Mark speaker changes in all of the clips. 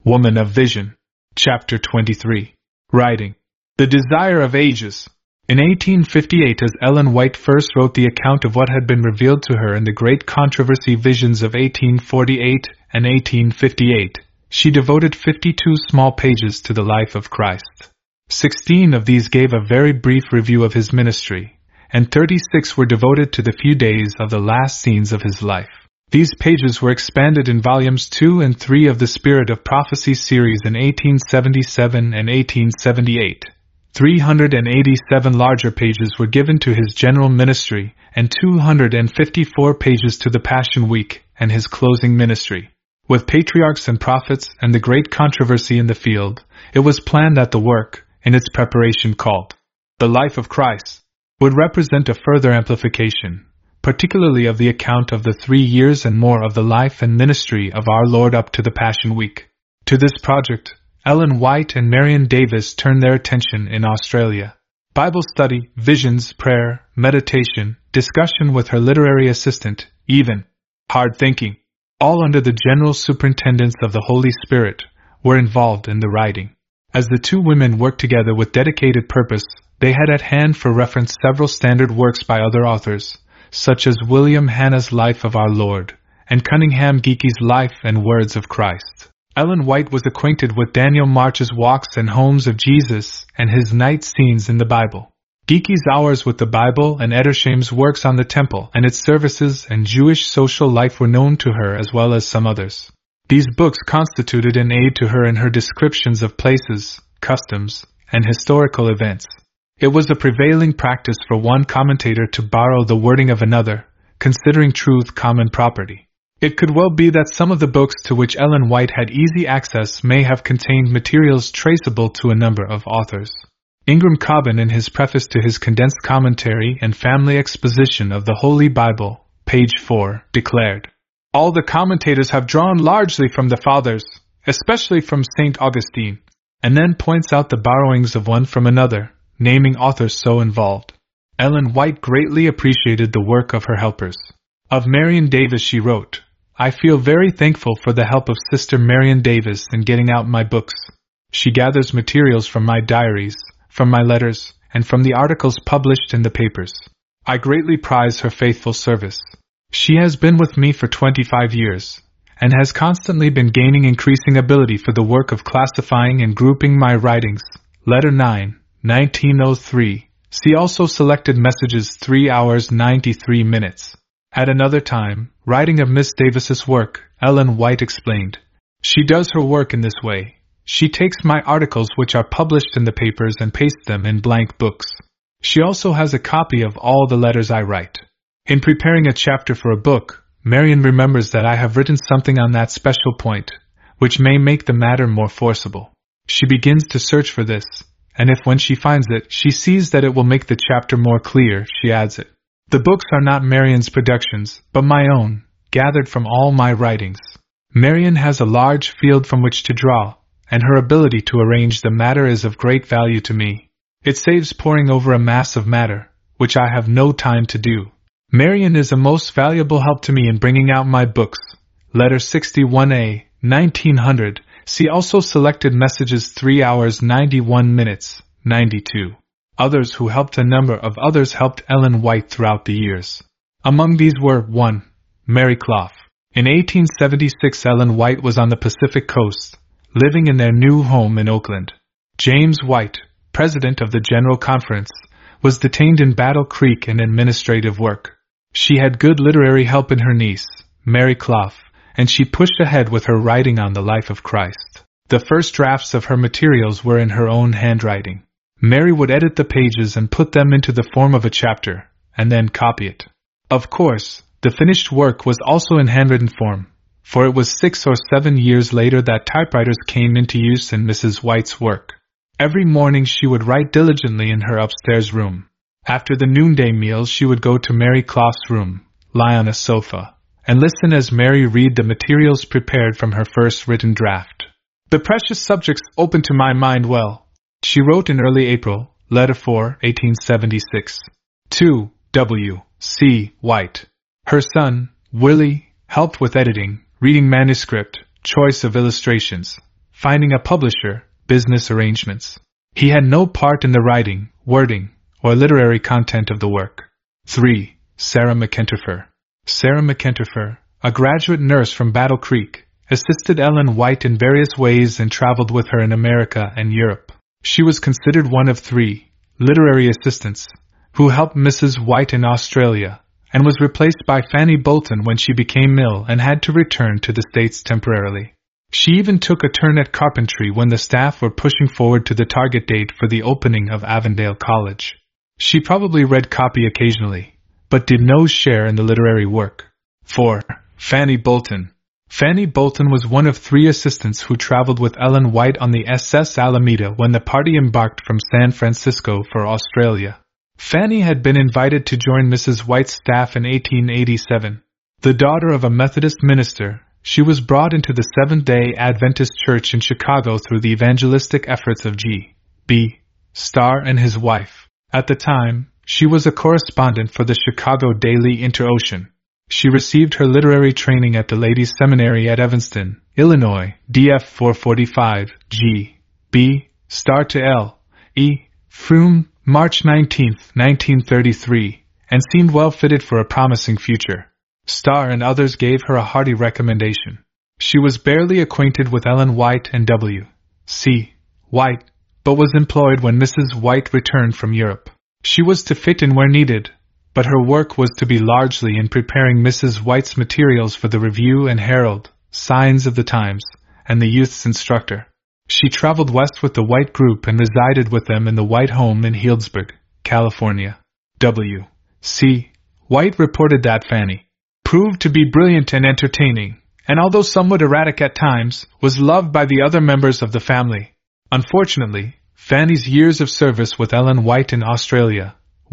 Speaker 1: Woman of Vision. Chapter 23. Writing. The Desire of Ages. In 1858, as Ellen White first wrote the account of what had been revealed to her in the great controversy visions of 1848 and 1858, she devoted 52 small pages to the life of Christ. 16 of these gave a very brief review of his ministry, and 36 were devoted to the few days of the last scenes of his life. These pages were expanded in volumes 2 and 3 of the Spirit of Prophecy series in 1877 and 1878. 387 larger pages were given to his general ministry, and 254 pages to the Passion Week and his closing ministry. With patriarchs and prophets and the great controversy in the field, it was planned that the work, in its preparation called The Life of Christ, would represent a further amplification, particularly of the account of the 3 years and more of the life and ministry of our Lord up to the Passion Week. To this project, Ellen White and Marion Davis turned their attention in Australia. Bible study, visions, prayer, meditation, discussion with her literary assistant, even hard thinking, all under the general superintendence of the Holy Spirit, were involved in the writing. As the two women worked together with dedicated purpose, they had at hand for reference several standard works by other authors, such as William Hanna's Life of Our Lord, and Cunningham Geekie's Life and Words of Christ. Ellen White was acquainted with Daniel March's Walks and Homes of Jesus and his night scenes in the Bible. Geekie's Hours with the Bible and Edersheim's works on the temple and its services and Jewish social life were known to her as well as some others. These books constituted an aid to her in her descriptions of places, customs, and historical events. It was a prevailing practice for one commentator to borrow the wording of another, considering truth common property. It could well be that some of the books to which Ellen White had easy access may have contained materials traceable to a number of authors. Ingram Cobbin, in his preface to his condensed commentary and family exposition of the Holy Bible, page 4, declared, "All the commentators have drawn largely from the Fathers, especially from St. Augustine," and then points out the borrowings of one from another, naming authors so involved. Ellen White greatly appreciated the work of her helpers. Of Marion Davis she wrote, "I feel very thankful for the help of Sister Marion Davis in getting out my books. She gathers materials from my diaries, from my letters, and from the articles published in the papers. I greatly prize her faithful service. She has been with me for 25 years, and has constantly been gaining increasing ability for the work of classifying and grouping my writings." Letter 9, 1903. See also Selected Messages 3 hours 93 minutes. At another time, writing of Miss Davis's work, Ellen White explained, "She does her work in this way. She takes my articles which are published in the papers and pastes them in blank books. She also has a copy of all the letters I write. In preparing a chapter for a book, Marion remembers that I have written something on that special point, which may make the matter more forcible. She begins to search for this, and if when she finds it, she sees that it will make the chapter more clear, she adds it. The books are not Marion's productions, but my own, gathered from all my writings. Marion has a large field from which to draw, and her ability to arrange the matter is of great value to me. It saves poring over a mass of matter, which I have no time to do. Marion is a most valuable help to me in bringing out my books." Letter 61A, 1900. See also Selected Messages 3 hours 91 minutes, 92. Others who helped. A number of others helped Ellen White throughout the years. Among these were 1. Mary Clough. In 1876 Ellen White was on the Pacific coast, living in their new home in Oakland. James White, president of the General Conference, was detained in Battle Creek in administrative work. She had good literary help in her niece, Mary Clough, and she pushed ahead with her writing on the life of Christ. The first drafts of her materials were in her own handwriting. Mary would edit the pages and put them into the form of a chapter, and then copy it. Of course, the finished work was also in handwritten form, for it was 6 or 7 years later that typewriters came into use in Mrs. White's work. Every morning she would write diligently in her upstairs room. After the noonday meals she would go to Mary Clough's room, lie on a sofa, and listen as Mary read the materials prepared from her first written draft. "The precious subjects open to my mind well," she wrote in early April, Letter 4, 1876. 2. W. C. White. Her son, Willie, helped with editing, reading manuscript, choice of illustrations. finding a publisher, business arrangements. He had no part in the writing, wording, or literary content of the work. 3. Sarah McEntrefer. Sarah McEntrefer, a graduate nurse from Battle Creek, assisted Ellen White in various ways and traveled with her in America and Europe. She was considered one of 3 literary assistants who helped Mrs. White in Australia, and was replaced by Fanny Bolton when she became ill and had to return to the States temporarily. She even took a turn at carpentry when the staff were pushing forward to the target date for the opening of Avondale College. She probably read copy occasionally, but did no share in the literary work. 4. Fanny Bolton. Fanny Bolton was one of 3 assistants who traveled with Ellen White on the SS Alameda when the party embarked from San Francisco for Australia. Fanny had been invited to join Mrs. White's staff in 1887. The daughter of a Methodist minister, she was brought into the Seventh-day Adventist Church in Chicago through the evangelistic efforts of G.B. Starr and his wife. At the time, she was a correspondent for the Chicago Daily Inter-Ocean. She received her literary training at the Ladies' Seminary at Evanston, Illinois, DF 445, G.B. Starr to L.E. Froome, March 19, 1933, and seemed well fitted for a promising future. Starr and others gave her a hearty recommendation. She was barely acquainted with Ellen White and W.C. White, but was employed when Mrs. White returned from Europe. She was to fit in where needed, but her work was to be largely in preparing Mrs. White's materials for the Review and Herald, Signs of the Times, and the Youth's Instructor. She traveled west with the White Group and resided with them in the White home in Healdsburg, California. W.C. White reported that Fanny proved to be brilliant and entertaining, and although somewhat erratic at times, was loved by the other members of the family. Unfortunately, Fanny's years of service with Ellen White in Australia,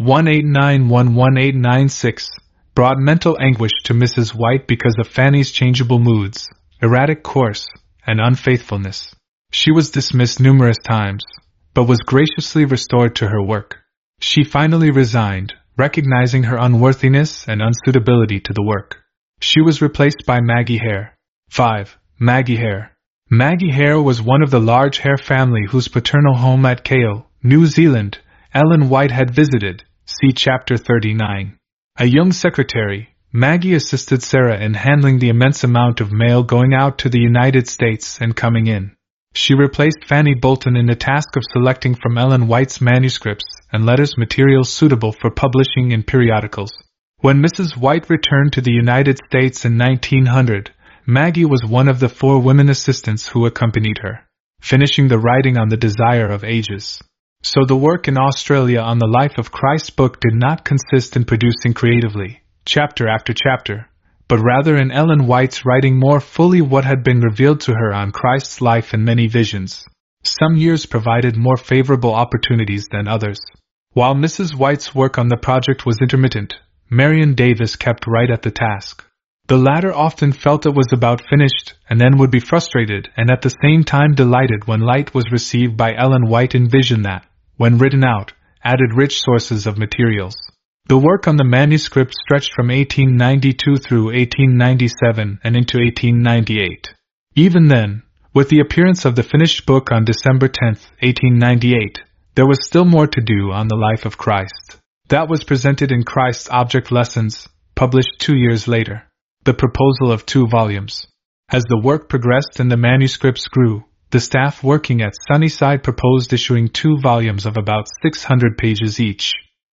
Speaker 1: 1896, brought mental anguish to Mrs. White because of Fanny's changeable moods, erratic course, and unfaithfulness. She was dismissed numerous times, but was graciously restored to her work. She finally resigned, recognizing her unworthiness and unsuitability to the work. She was replaced by Maggie Hare. 5. Maggie Hare. Maggie Hare was one of the large Hare family whose paternal home at Keo, New Zealand, Ellen White had visited, see Chapter 39. A young secretary, Maggie assisted Sarah in handling the immense amount of mail going out to the United States and coming in. She replaced Fanny Bolton in the task of selecting from Ellen White's manuscripts and letters materials suitable for publishing in periodicals. When Mrs. White returned to the United States in 1900, Maggie was one of the 4 women assistants who accompanied her, finishing the writing on The Desire of Ages. So the work in Australia on the Life of Christ book did not consist in producing creatively, chapter after chapter, but rather in Ellen White's writing more fully what had been revealed to her on Christ's life in many visions. Some years provided more favorable opportunities than others. While Mrs. White's work on the project was intermittent, Marion Davis kept right at the task. The latter often felt it was about finished, and then would be frustrated and at the same time delighted when light was received by Ellen White in vision that, when written out, added rich sources of materials. The work on the manuscript stretched from 1892 through 1897 and into 1898. Even then, with the appearance of the finished book on December 10, 1898, there was still more to do on the life of Christ. That was presented in Christ's Object Lessons, published 2 years later. The proposal of 2 volumes. As the work progressed and the manuscripts grew, the staff working at Sunnyside proposed issuing 2 volumes of about 600 pages each.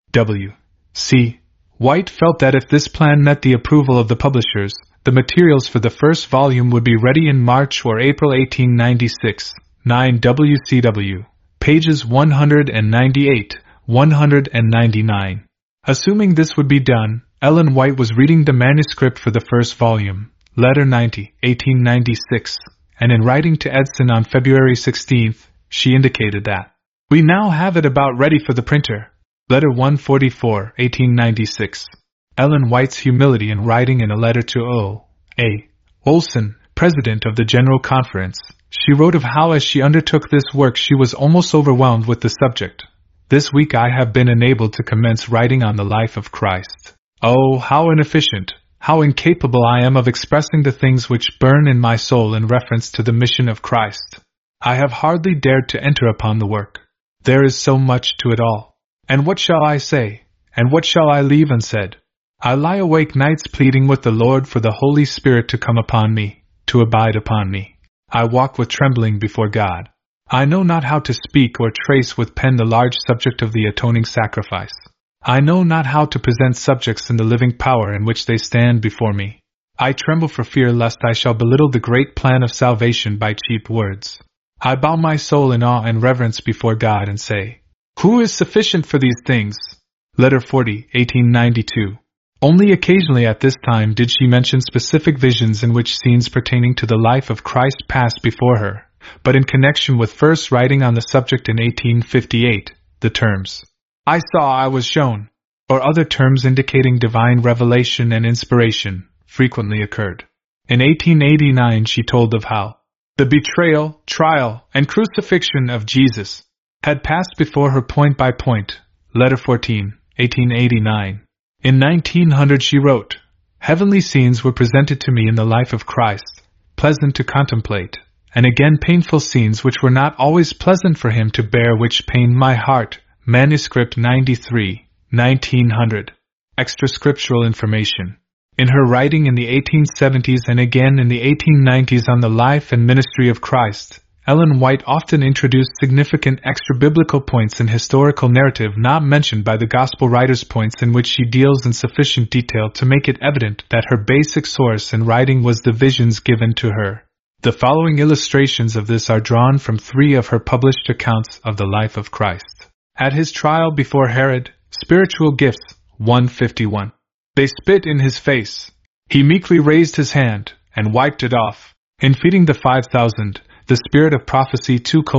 Speaker 1: W.C. White felt that if this plan met the approval of the publishers, the materials for the first volume would be ready in March or April 1896. 9 WCW. Pages 198, 199. Assuming this would be done, Ellen White was reading the manuscript for the first volume, Letter 90, 1896, and in writing to Edson on February 16, she indicated that, "We now have it about ready for the printer." Letter 144, 1896. Ellen White's humility in writing in a letter to O.A. Olson, President of the General Conference, she wrote of how as she undertook this work she was almost overwhelmed with the subject. "This week I have been enabled to commence writing on the life of Christ. Oh, how inefficient, how incapable I am of expressing the things which burn in my soul in reference to the mission of Christ. I have hardly dared to enter upon the work. There is so much to it all. And what shall I say, and what shall I leave unsaid? I lie awake nights pleading with the Lord for the Holy Spirit to come upon me, to abide upon me. I walk with trembling before God. I know not how to speak or trace with pen the large subject of the atoning sacrifice. I know not how to present subjects in the living power in which they stand before me. I tremble for fear lest I shall belittle the great plan of salvation by cheap words. I bow my soul in awe and reverence before God and say, Who is sufficient for these things? Letter 40, 1892. Only occasionally at this time did she mention specific visions in which scenes pertaining to the life of Christ passed before her, but in connection with first writing on the subject in 1858, the terms, I saw, I was shown, or other terms indicating divine revelation and inspiration, frequently occurred. In 1889 she told of how the betrayal, trial, and crucifixion of Jesus had passed before her point by point. Letter 14, 1889. In 1900 she wrote, Heavenly scenes were presented to me in the life of Christ, pleasant to contemplate, and again painful scenes which were not always pleasant for him to bear, which pained my heart. Manuscript 93, 1900. Extra scriptural information. In her writing in the 1870s and again in the 1890s on the life and ministry of Christ, Ellen White often introduced significant extra-biblical points in historical narrative not mentioned by the Gospel writers, points in which she deals in sufficient detail to make it evident that her basic source in writing was the visions given to her. The following illustrations of this are drawn from 3 of her published accounts of the life of Christ. At his trial before Herod, Spiritual Gifts, 151. They spit in his face. He meekly raised his hand, and wiped it off. In feeding the 5,000, the Spirit of Prophecy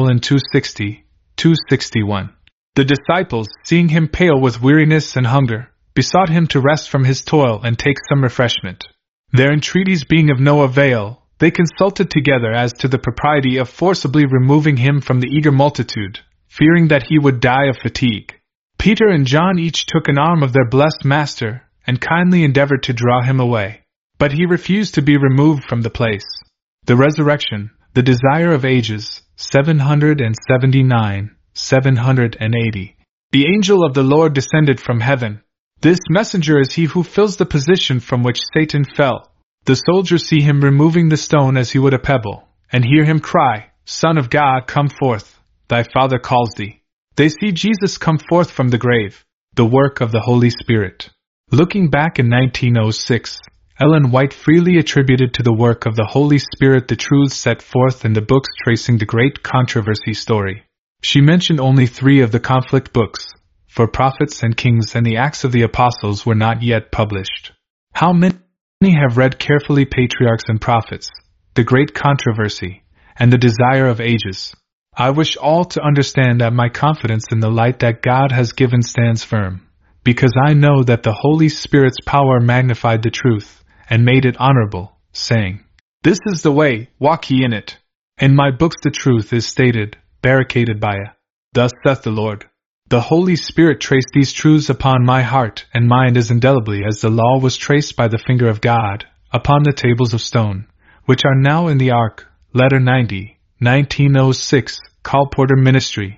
Speaker 1: 2:260, 261. The disciples, seeing him pale with weariness and hunger, besought him to rest from his toil and take some refreshment. Their entreaties being of no avail, they consulted together as to the propriety of forcibly removing him from the eager multitude, fearing that he would die of fatigue. Peter and John each took an arm of their blessed Master, and kindly endeavored to draw him away. But he refused to be removed from the place. The Resurrection, the Desire of Ages, 779, 780. The angel of the Lord descended from heaven. This messenger is he who fills the position from which Satan fell. The soldiers see him removing the stone as he would a pebble, and hear him cry, Son of God, come forth, thy Father calls thee. They see Jesus come forth from the grave, the work of the Holy Spirit. Looking back in 1906, Ellen White freely attributed to the work of the Holy Spirit the truths set forth in the books tracing the great controversy story. She mentioned only 3 of the conflict books, for Prophets and Kings and the Acts of the Apostles were not yet published. How many have read carefully Patriarchs and Prophets, the Great Controversy, and the Desire of Ages? I wish all to understand that my confidence in the light that God has given stands firm, because I know that the Holy Spirit's power magnified the truth, and made it honorable, saying, This is the way, walk ye in it. In my books the truth is stated, barricaded by a, Thus saith the Lord. The Holy Spirit traced these truths upon my heart and mind as indelibly as the law was traced by the finger of God, upon the tables of stone, which are now in the Ark. Letter 90, 1906, Colporteur Ministry,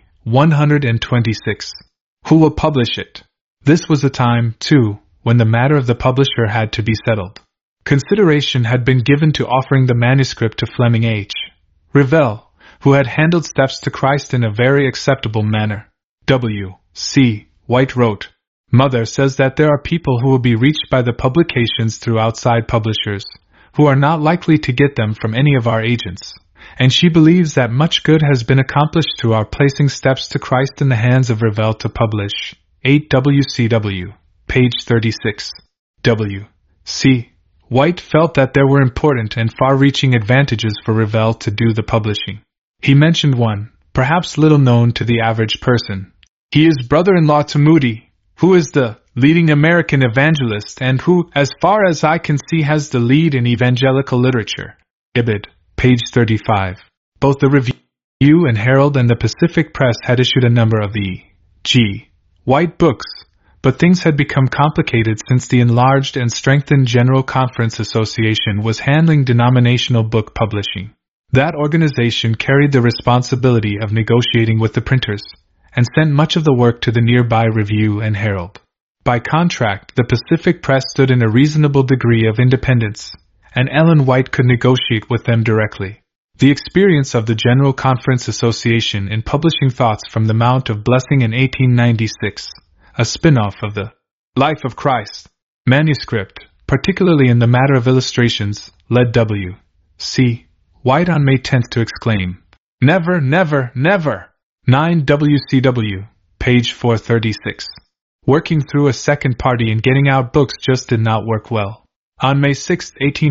Speaker 1: 126. Who will publish it? This was a time, too, when the matter of the publisher had to be settled. Consideration had been given to offering the manuscript to Fleming H. Revell, who had handled Steps to Christ in a very acceptable manner. W. C. White wrote, Mother says that there are people who will be reached by the publications through outside publishers, who are not likely to get them from any of our agents, and she believes that much good has been accomplished through our placing Steps to Christ in the hands of Revell to publish. 8 WCW, page 36. W. C. White felt that there were important and far-reaching advantages for Revell to do the publishing. He mentioned one, perhaps little known to the average person. He is brother-in-law to Moody, who is the leading American evangelist and who, as far as I can see, has the lead in evangelical literature. Ibid, page 35. Both the Review and Herald and the Pacific Press had issued a number of the G. White books, but things had become complicated since the enlarged and strengthened General Conference Association was handling denominational book publishing. That organization carried the responsibility of negotiating with the printers, and sent much of the work to the nearby Review and Herald. By contract, the Pacific Press stood in a reasonable degree of independence, and Ellen White could negotiate with them directly. The experience of the General Conference Association in publishing Thoughts from the Mount of Blessing in 1896, a spin-off of the Life of Christ manuscript, particularly in the matter of illustrations, led W. C. White on May 10th to exclaim, "Never, never, never!" 9 WCW, page 436. Working through a second party and getting out books just did not work well. On May 6,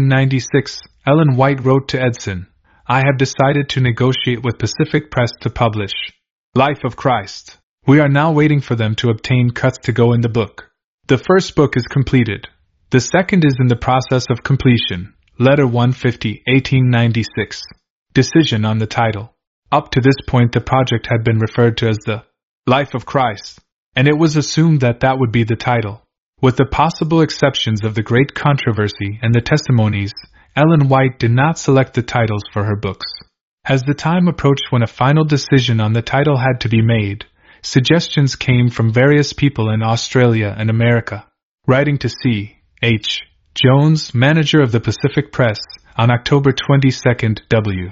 Speaker 1: 1896, Ellen White wrote to Edson, "I have decided to negotiate with Pacific Press to publish Life of Christ. We are now waiting for them to obtain cuts to go in the book. The first book is completed. The second is in the process of completion. Letter 150, 1896. Decision on the title." Up to this point the project had been referred to as the Life of Christ, and it was assumed that that would be the title. With the possible exceptions of the Great Controversy and the Testimonies, Ellen White did not select the titles for her books. As the time approached when a final decision on the title had to be made, suggestions came from various people in Australia and America. Writing to C. H. Jones, manager of the Pacific Press, on October 22, W.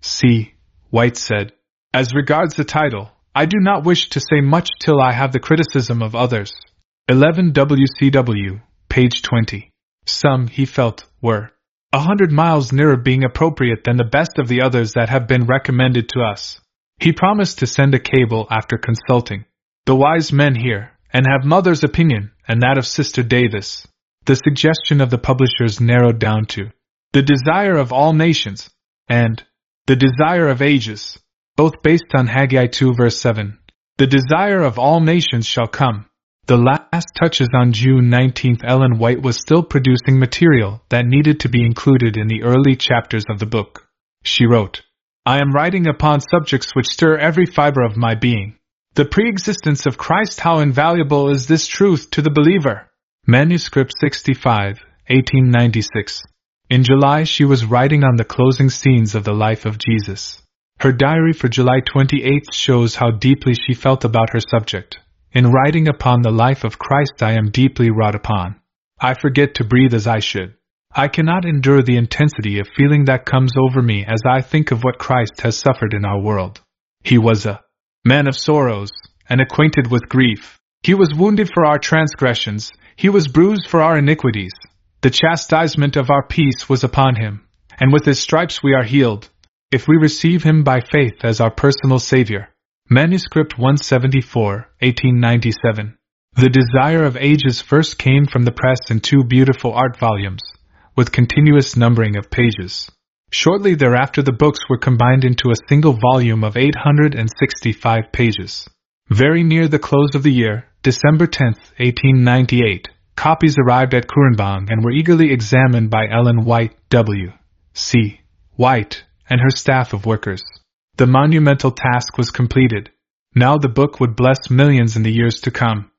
Speaker 1: C. White said, "As regards the title, I do not wish to say much till I have the criticism of others." 11 WCW, page 20. Some, he felt, were 100 miles nearer being appropriate than the best of the others that have been recommended to us. He promised to send a cable after consulting the wise men here, and have Mother's opinion, and that of Sister Davis. The suggestion of the publishers narrowed down to The Desire of All Nations, and The Desire of Ages, both based on Haggai 2 verse 7. The desire of all nations shall come. The last touches on June 19th. Ellen White was still producing material that needed to be included in the early chapters of the book. She wrote, "I am writing upon subjects which stir every fiber of my being. The pre-existence of Christ, how invaluable is this truth to the believer." Manuscript 65, 1896. In July she was writing on the closing scenes of the life of Jesus. Her diary for July 28 shows how deeply she felt about her subject. In writing upon the life of Christ I am deeply wrought upon. I forget to breathe as I should. I cannot endure the intensity of feeling that comes over me as I think of what Christ has suffered in our world. He was a man of sorrows, and acquainted with grief. He was wounded for our transgressions, he was bruised for our iniquities. The chastisement of our peace was upon him, and with his stripes we are healed, if we receive him by faith as our personal Savior. Manuscript 174, 1897. The Desire of Ages first came from the press in 2 beautiful art volumes, with continuous numbering of pages. Shortly thereafter the books were combined into a single volume of 865 pages. Very near the close of the year, December 10, 1898, copies arrived at Kurenbang and were eagerly examined by Ellen White, W. C. White, and her staff of workers. The monumental task was completed. Now the book would bless millions in the years to come.